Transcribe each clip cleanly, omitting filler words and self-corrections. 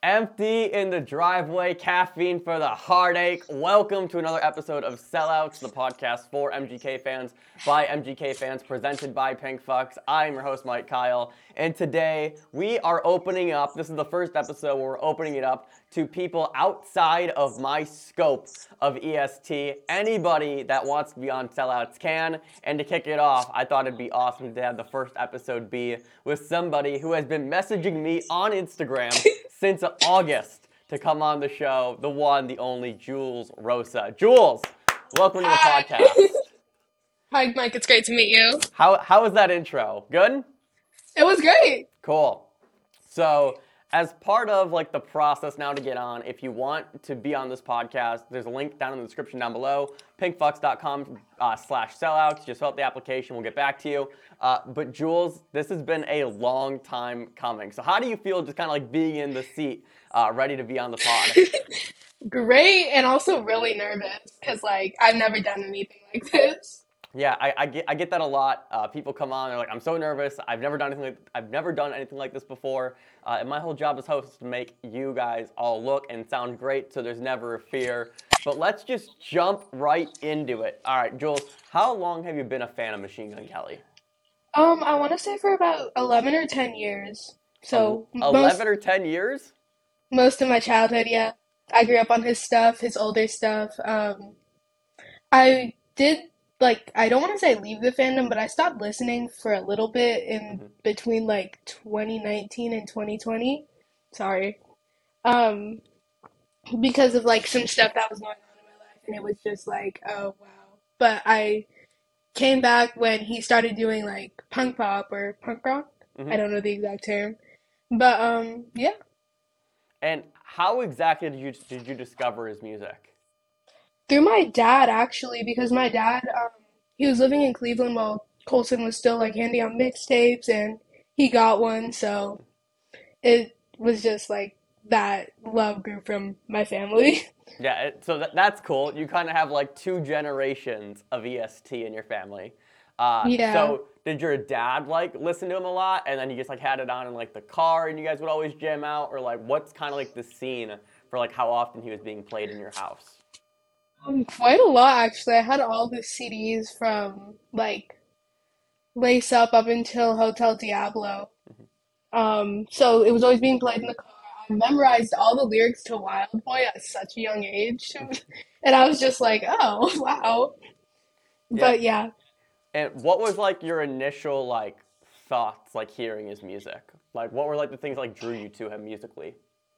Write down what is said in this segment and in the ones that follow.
Empty in the driveway, caffeine for the heartache. Welcome to another episode of Sellouts, the podcast for MGK fans, by MGK fans, presented by Pink Fucks. I'm your host, Mike Kyle, and today we are opening up, this is the first episode where we're opening it up to people outside of my scope of EST. Anybody that wants to be on Sellouts can, and to kick it off, I thought it'd be awesome to have the first episode be with somebody who has been messaging me on Instagram since August to come on the show, the one, the only Jules Rosa. Jules, welcome to the podcast. Hi, Mike. It's great to meet you. How was that intro? Good? It was great. Cool. So, as part of like the process now to get on, if you want to be on this podcast, there's a link down in the description down below, pinkfucks.com/sellouts. Just fill out the application. We'll get back to you. But Jules, this has been a long time coming. So how do you feel just kind of like being in the seat, ready to be on the pod? Great, and also really nervous because I've never done anything like this. Yeah, I get that a lot. People come on, they're like, "I'm so nervous. I've never done anything like this before." And my whole job as host is to make you guys all look and sound great, so there's never a fear. But let's just jump right into it. All right, Jules, how long have you been a fan of Machine Gun Kelly? I want to say for about 11 or 10 years. So 11 or 10 years? most of my childhood, yeah. I grew up on his stuff, his older stuff. I did I don't want to say leave the fandom, but I stopped listening for a little bit in between 2019 and 2020. Sorry. Um, because of some stuff that was going on in my life, and it was just oh wow. But I came back when he started doing punk pop or punk rock. I Hmm. don't know the exact term. But yeah. And how exactly did you discover his music? Through my dad, actually, because my dad, he was living in Cleveland while Colson was still handing out mixtapes, and he got one, so it was just that love grew from my family. Yeah, that's cool. You kind of have like two generations of EST in your family. Yeah. So did your dad listen to him a lot, and then he just had it on in the car, and you guys would always jam out, or what's kind of the scene for how often he was being played in your house? Quite a lot, actually. I had all the CDs from Lace Up until Hotel Diablo. So it was always being played in the car. I memorized all the lyrics to Wild Boy at such a young age. And I was just oh, wow. Yeah. But yeah. And what was your initial thoughts hearing his music? What were the things drew you to him musically?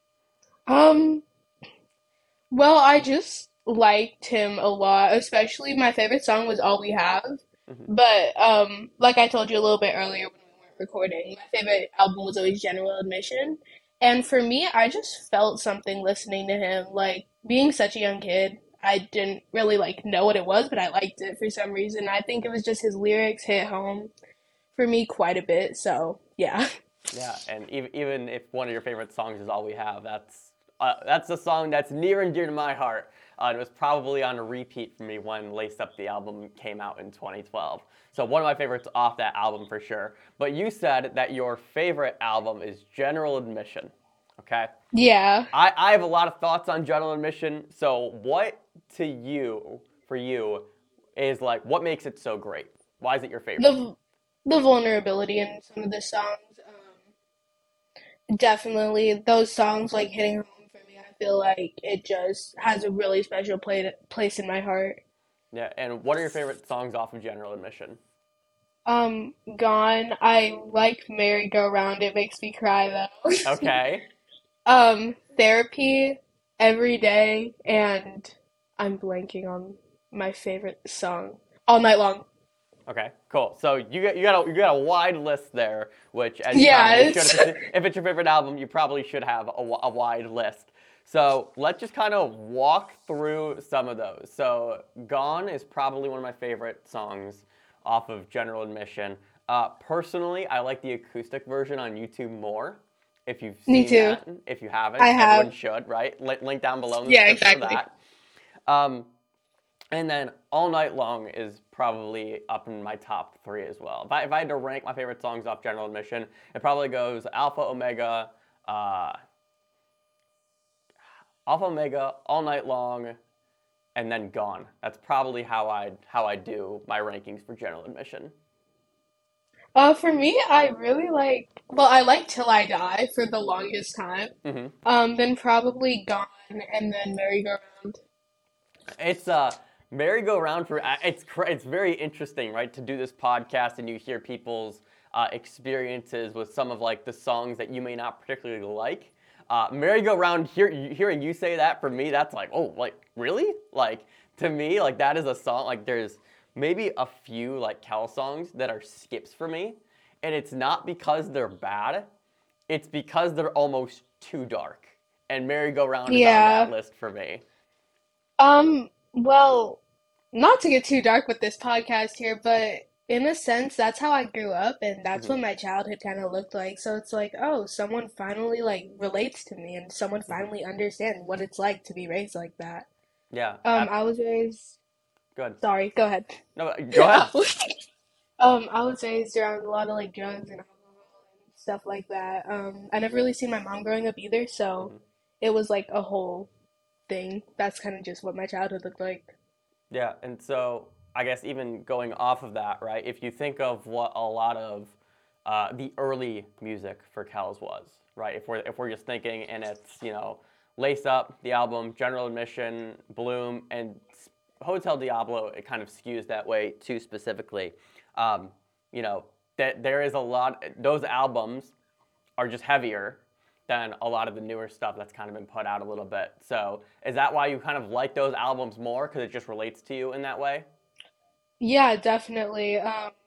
Um, well, I just liked him a lot, especially my favorite song was All We Have. Hmm. But like I told you a little bit earlier when we weren't recording, my favorite album was always General Admission. And for me, I just felt something listening to him. Being such a young kid, I didn't really know what it was, but I liked it for some reason. I think it was just his lyrics hit home for me quite a bit. So, yeah. Yeah, and even if one of your favorite songs is All We Have, that's a song that's near and dear to my heart. It was probably on a repeat for me when Lace Up the album came out in 2012. So one of my favorites off that album for sure. But you said that your favorite album is General Admission, okay? Yeah. I have a lot of thoughts on General Admission. So what for you, is what makes it so great? Why is it your favorite? The vulnerability in some of the songs. Definitely, those songs hitting home for me. I feel like it just has a really special place in my heart. Yeah, and what are your favorite songs off of General Admission? Gone. I like Merry Go Round. It makes me cry though. Okay. Therapy, Every Day, and I'm blanking on my favorite song. All Night Long. Okay, cool. So you got a wide list there, which as you Yeah, probably it's should, if it's your favorite album, you probably should have a wide list. So let's just kind of walk through some of those. So Gone is probably one of my favorite songs off of General Admission. Personally, I like the acoustic version on YouTube more. If you've me seen too. that, if you haven't, I everyone have. should, right? Link down below in the Yeah, description for exactly. that. Um, and then All Night Long is probably up in my top three as well. If I had to rank my favorite songs off General Admission, it probably goes Alpha Omega, uh, Alpha Omega, All Night Long, and then Gone. That's probably how I do my rankings for general admission. For me, I really like, well, I like Till I Die for the longest time. Hmm. Then probably Gone and then Merry Go Round. It's merry-go-round for it's very interesting, right, to do this podcast and you hear people's experiences with some of like the songs that you may not particularly like. Merry-go-round, hearing you say that, for me, that's like, oh, like really? Like, to me, like, that is a song. Like, there's maybe a few like Kel songs that are skips for me, and it's not because they're bad, it's because they're almost too dark. And Merry-Go-Round is on that Yeah. list for me. Well, not to get too dark with this podcast here, but in a sense, that's how I grew up, and that's Hmm. what my childhood kind of looked like. So it's like, oh, someone finally like relates to me, and someone Hmm. finally understands what it's like to be raised like that. Yeah, I was raised. good. Sorry, go ahead. No, go ahead. I was raised around a lot of like drugs and alcohol and stuff like that. I never really seen my mom growing up either, so Hmm. it was like a whole thing. That's kind of just what my childhood looked like. Yeah, and so I guess even going off of that, right? If you think of what a lot of the early music for Kells was, right? If we're just thinking, and it's Lace Up, the album, General Admission, Bloom, and Hotel Diablo, it kind of skews that way too specifically. Um, you know that there is a lot. Those albums are just heavier than a lot of the newer stuff that's kind of been put out a little bit. So is that why you kind of like those albums more because it just relates to you in that way? Yeah, definitely.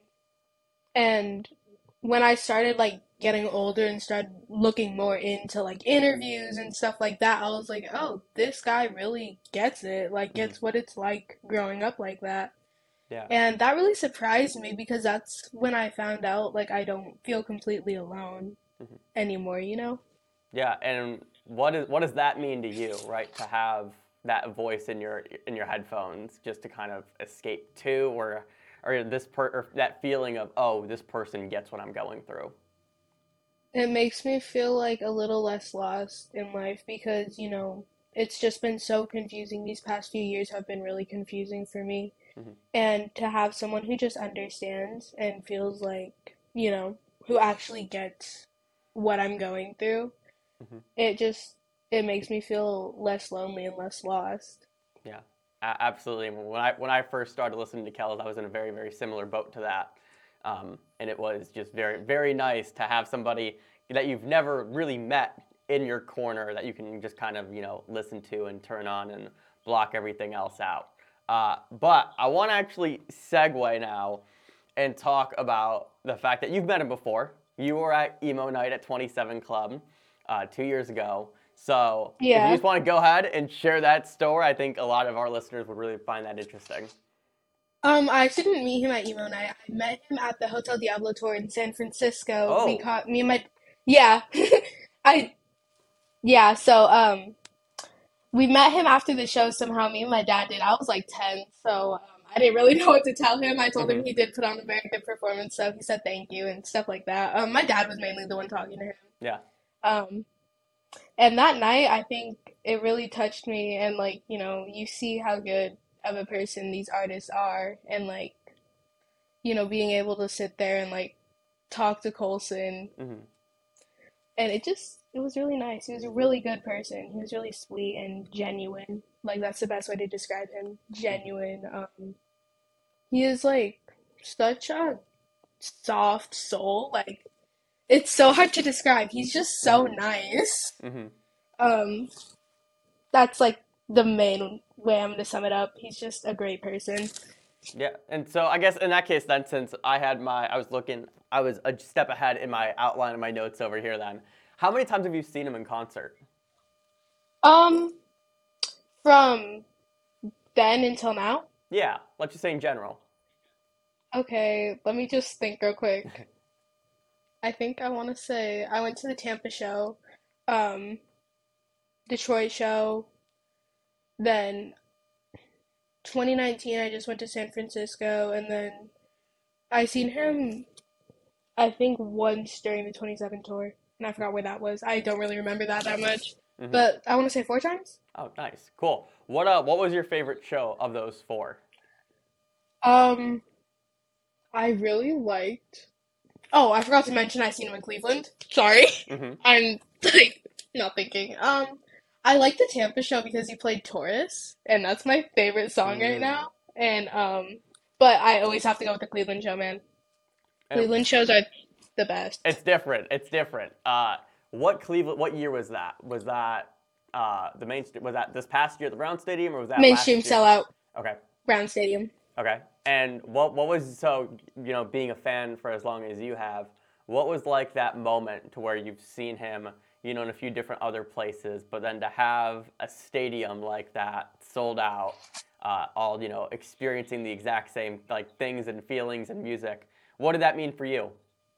And when I started like getting older and started looking more into like interviews and stuff like that, I was like, oh, this guy really gets it, like Hmm. gets what it's like growing up like that. Yeah. And that really surprised me because that's when I found out like I don't feel completely alone Hmm. anymore, you know? Yeah. And what does that mean to you, right? To have that voice in your headphones just to kind of escape to, or that feeling of, oh, this person gets what I'm going through. It makes me feel like a little less lost in life because, it's just been so confusing. These past few years have been really confusing for me. Hmm. And to have someone who just understands and feels like, who actually gets what I'm going through, Hmm. it just it makes me feel less lonely and less lost. Yeah, absolutely. When I first started listening to Kells, I was in a very very similar boat to that, and it was just very very nice to have somebody that you've never really met in your corner that you can just kind of listen to and turn on and block everything else out. But I want to actually segue now and talk about the fact that you've met him before. You were at emo night at 27 Club 2 years ago. So if you Yeah. just want to go ahead and share that story, I think a lot of our listeners would really find that interesting. I actually didn't meet him at emo night. I met him at the Hotel Diablo tour in San Francisco. We Oh. caught me and my yeah. I yeah, so we met him after the show somehow. Me and my dad did. I was like 10, so I didn't really know what to tell him. I told him Hmm. he did put on a very good performance, so he said thank you and stuff like that. My dad was mainly the one talking to him. Yeah. Um, and that night, I think it really touched me, and like, you see how good of a person these artists are, and like, being able to sit there and like talk to Colson, Hmm. and it was really nice. He was a really good person. He was really sweet and genuine. Like that's the best way to describe him. Hmm. Genuine. He is like such a soft soul. Like it's so hard to describe. He's just so Hmm. nice. Hmm. Um, that's like the main way I'm gonna sum it up. He's just a great person. Yeah. And so I guess in that case, then, since I was a step ahead in my outline of my notes over here. Then, how many times have you seen him in concert? Um, from then until now. Yeah. Let's just say in general. Okay, let me just think real quick. I think I want to say I went to the Tampa show, um, Detroit show, then 2019 I just went to San Francisco, and then I seen him I think once during the 27 tour, and I forgot where that was. I don't really remember that much, Hmm. but I want to say four times. Oh, nice, cool. What was your favorite show of those four? Um, I really liked. Oh, I forgot to mention I seen him in Cleveland. Sorry. Mm-hmm. I'm like not thinking. I like the Tampa show because he played Taurus, and that's my favorite song right Mm. now. And but I always have to go with the Cleveland show, man. And Cleveland shows are the best. it's different. It's different. What Cleveland? What year was that? Was that the main? Was that this past year at the Brown Stadium, or was that Mainstream last year? sellout, Okay. Brown Stadium. Okay. And what was so being a fan for as long as you have, what was like that moment to where you've seen him in a few different other places, but then to have a stadium like that sold out, all experiencing the exact same like things and feelings and music. What did that mean for you?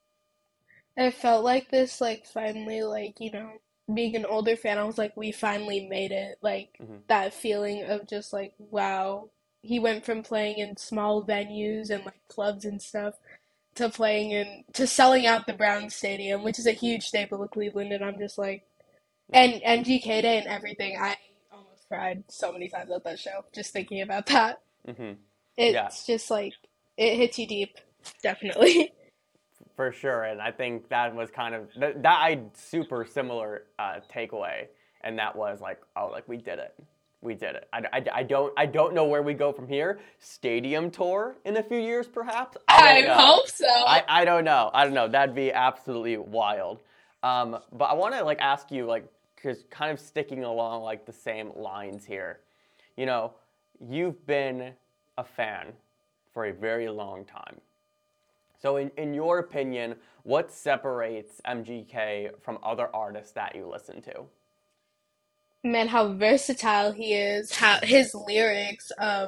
I felt like this, like finally, like being an older fan, I was like, we finally made it. Like Hmm. that feeling of just like, wow, he went from playing in small venues and like clubs and stuff to playing in to selling out the Browns Stadium, which is a huge staple of Cleveland, and I'm just like, and MGK Day and everything. I almost cried so many times at that show just thinking about that. Hmm. Yeah. It's just like it hits you deep, definitely. For sure, and I think that was kind of that I super similar takeaway, and that was like, oh, like we did it. I don't know where we go from here. Stadium tour in a few years, perhaps. I I don't know. hope so. I don't know. I don't know. That'd be absolutely wild. But I want to like ask you like, because kind of sticking along like the same lines here. You know, you've been a fan for a very long time. So, in your opinion, what separates MGK from other artists that you listen to? Man, how versatile he is, how his lyrics,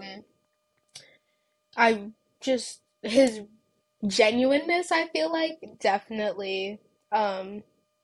I just his genuineness, I feel like definitely um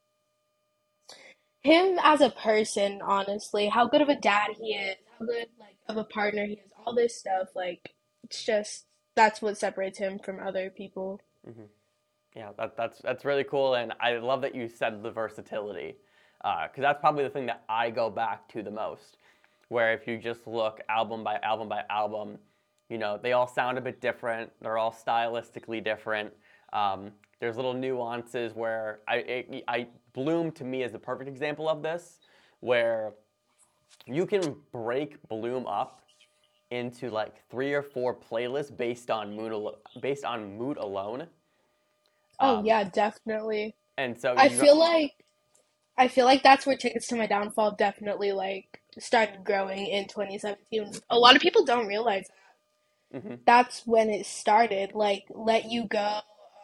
him as a person, honestly, how good of a dad he is, how good like of a partner he is, all this stuff, like it's just that's what separates him from other people. Hmm. Yeah, that's really cool, and I love that you said the versatility, because that's probably the thing that I go back to the most. Where if you just look album by album by album, they all sound a bit different. They're all stylistically different. There's little nuances where I Bloom to me is the perfect example of this, where you can break Bloom up into like three or four playlists based on mood alone. Oh Um, yeah, definitely. and so I you feel like I feel like that's where Tickets to My Downfall definitely like started growing in 2017. A lot of people don't realize mhm, that's when it started. Like Let You Go,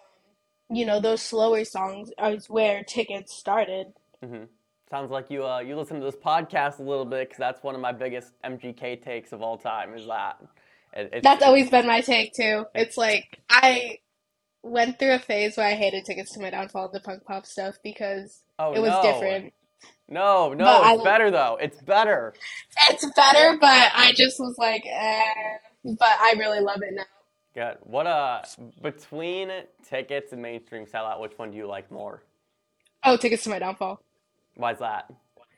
those slower songs are where Tickets started. mhm. Sounds like you listen to this podcast a little bit because that's one of my biggest MGK takes of all time. Is that That's it's always been my take too. It's like I went through a phase where I hated Tickets to My Downfall and the punk pop stuff because oh it was no, different. no, But it's I better though. It's better. it's better, but I just was like, eh. But I really love it now. Good. What between tickets and mainstream sellout, which one do you like more? Oh, Tickets to My Downfall. Why's that?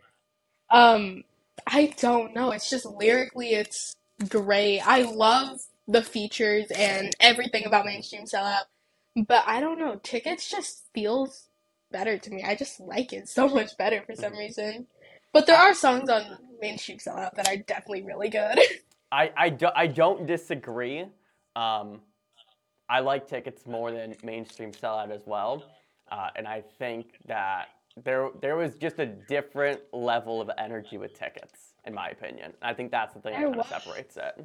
Um, I don't know. It's just lyrically, it's great. I love the features and everything about Mainstream Sellout, but I don't know. Tickets just feels better to me. I just like it so much better for some Mhm. reason. But there I, are songs on Mainstream Sellout that are definitely really good. I don't disagree. Um, I like tickets more than mainstream sellout as well, and I think that there was just a different level of energy with tickets, in my opinion. I think that's the thing that There kind of was separates it.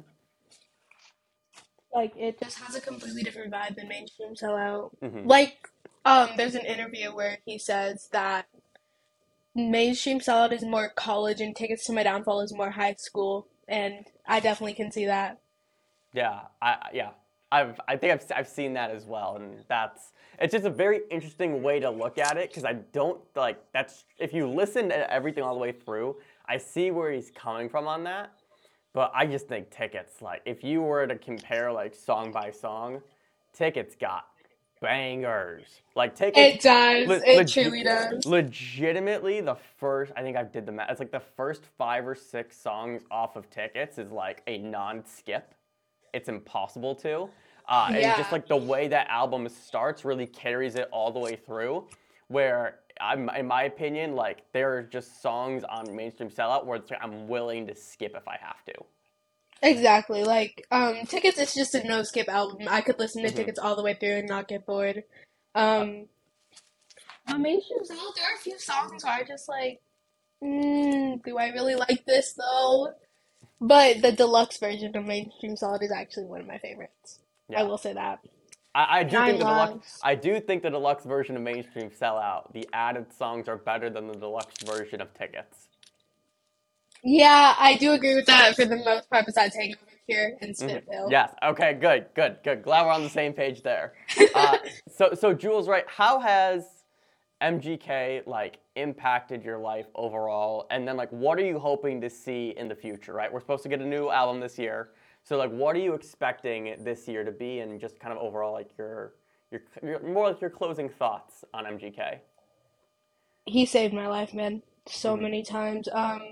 like it just has a completely different vibe than Mainstream Sellout. Hmm. Like, there's an interview where he says that Mainstream Salad is more college and Tickets to My Downfall is more high school, and I definitely can see that. Yeah, yeah. I think I've seen that as well, and it's just a very interesting way to look at it because I don't like that's if you listen to everything all the way through, I see where he's coming from on that, but I just think tickets like if you were to compare like song by song, tickets got bangers. Like It Tickets, does. It truly does. legitimately the first. I think I did the math. It's like the first 5 or 6 songs off of Tickets is like a non-skip. It's impossible to. And just Yeah. like the way that album starts really carries it all the way through. Where in my opinion, like there are just songs on Mainstream Sellout where I'm willing to skip if I have to. Exactly. Like, Tickets is just a no skip album. I could listen to Hmm. Tickets all the way through and not get bored. Um, Mainstream Soul, there are a few songs where I just like, do I really like this though? But the deluxe version of Mainstream Solid is actually one of my favorites. I Yeah. will say that. I do think Nine the deluxe. Lives. I do think the deluxe version of Mainstream Sellout, the added songs are better than the deluxe version of Tickets. Yeah, I do agree with that for the most part, besides Hangover Cure and Hmm. Spitville. Yes. Okay. Good. Good. Good. Glad we're on the same page there. Uh, so Jules, right? How has MGK like impacted your life overall? And then like, what are you hoping to see in the future? Right? We're supposed to get a new album this year. So like, what are you expecting this year to be, and just kind of overall like your more like your closing thoughts on MGK? He saved my life, man, so Hmm. many times.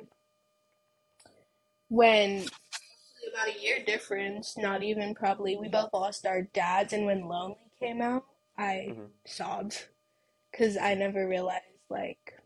When about a year difference, not even probably, we both lost our dads, and when Lonely came out, I Hmm. sobbed because I never realized, like,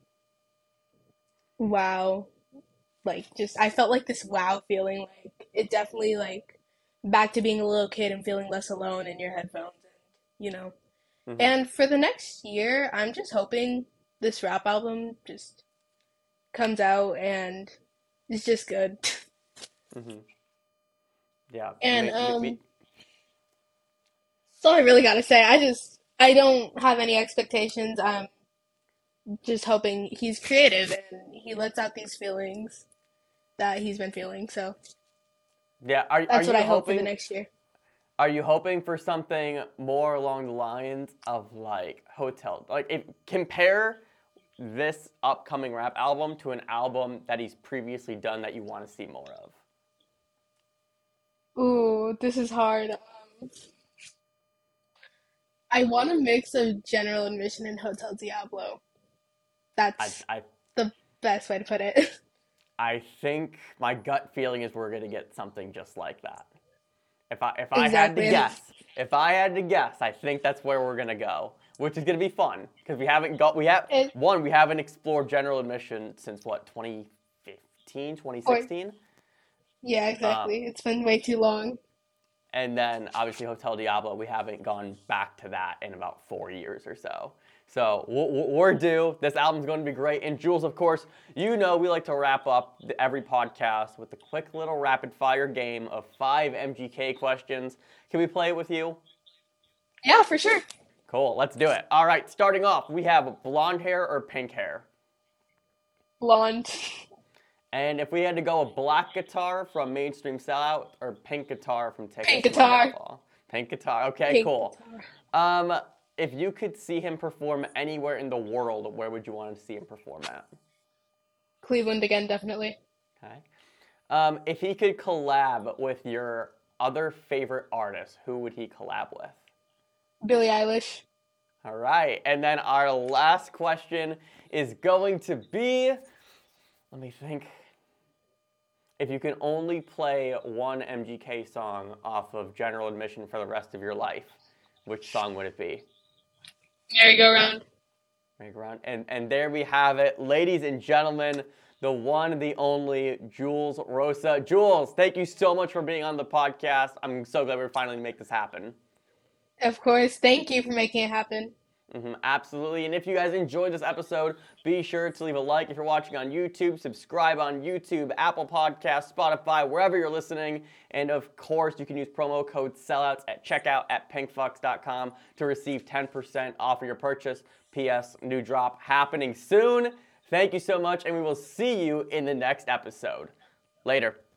wow, like, just, I felt like this wow feeling, like, it definitely, like, back to being a little kid and feeling less alone in your headphones, and, you know. Hmm. And for the next year, I'm just hoping this rap album just comes out and is just good. Hmm. Yeah. And Me. that's all I really gotta say. I don't have any expectations. I'm just hoping he's creative and he lets out these feelings that he's been feeling. So Yeah. Are that's what you I hope for the hoping? next year. Are you hoping for something more along the lines of like Hotel? Like, if compare this upcoming rap album to an album that he's previously done that you want to see more of. Ooh, this is hard. I want a mix of General Admission and Hotel Diablo. I, That's I, the best way to put it. I think my gut feeling is we're gonna get something just like that. If I had to Exactly. And guess, I think that's where we're gonna go, which is gonna be fun because it, we haven't explored General Admission since what 2015, or 2016. yeah, Um, exactly. It's been way too long. And then obviously Hotel Diablo, we haven't gone back to that in about 4 years or so. So we're due. This album's going to be great. And Jules, of course, you know we like to wrap up every podcast with a quick little rapid fire game of 5 MGK questions. Can we play it with you? Yeah, for sure. Cool, let's do it. All right, starting off, we have blonde hair or pink hair. Blonde. And if we had to go a black guitar from Mainstream Sellout or pink guitar from Pink Tickets to My guitar. Downfall? Pink guitar. Okay, Pink cool. guitar. Um, if you could see him perform anywhere in the world, where would you want to see him perform at? Cleveland again, definitely. Okay. If he could collab with your other favorite artist, who would he collab with? Billie Eilish. All right. And then our last question is going to be, let me think. If you can only play one MGK song off of General Admission for the rest of your life, which song would it be? Merry-go-round. Merry-go-round. And there we have it. Ladies and gentlemen, the one, the only, Jules Rosa. Jules, thank you so much for being on the podcast. I'm so glad we're finally make this happen. Of course. Thank you for making it happen. Absolutely. And if you guys enjoyed this episode, be sure to leave a like if you're watching on YouTube, subscribe on YouTube, Apple Podcasts, Spotify, wherever you're listening. And of course, you can use promo code SELLOUTS at checkout at pinkfucks.com to receive 10% off of your purchase. P.S. New drop happening soon. Thank you so much, and we will see you in the next episode. Later.